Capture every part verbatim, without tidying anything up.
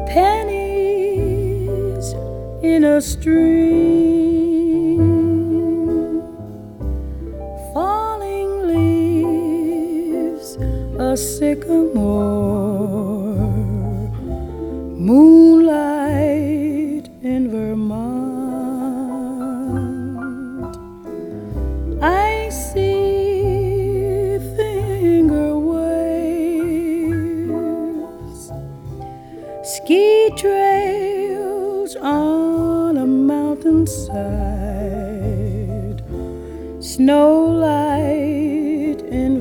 pennies in a stream, falling leaves, a sycamore, moonlight in Vermont. I see finger waves, ski trails on a mountainside, snowlight in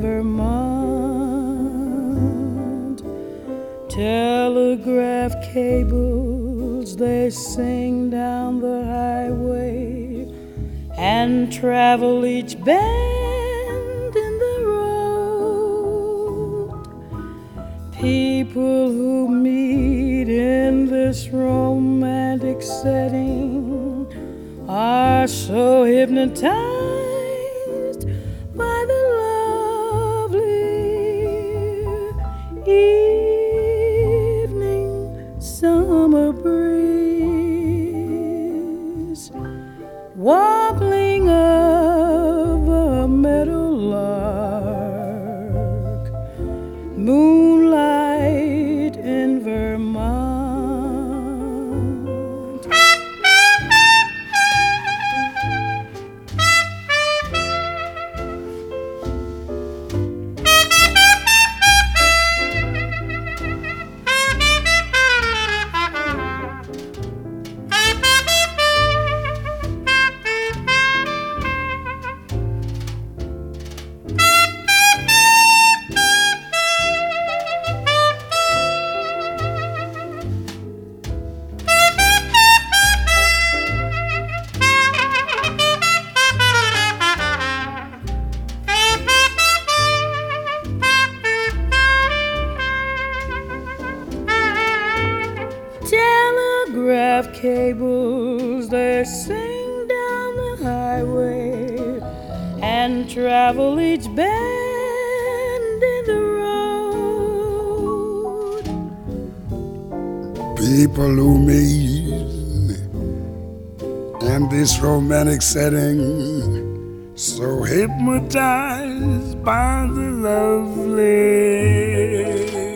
Vermont. Telegraph cables, they sing down the highway and travel each bend in the road. People who meet in this romantic setting are so hypnotized by the lovely evening summer breeze, warbling of a meadowlark, moonlight in Vermont. Telegraph cables, they sing down the highway and travel each bend in the road. People who meet in this romantic setting, so hypnotized by the lovely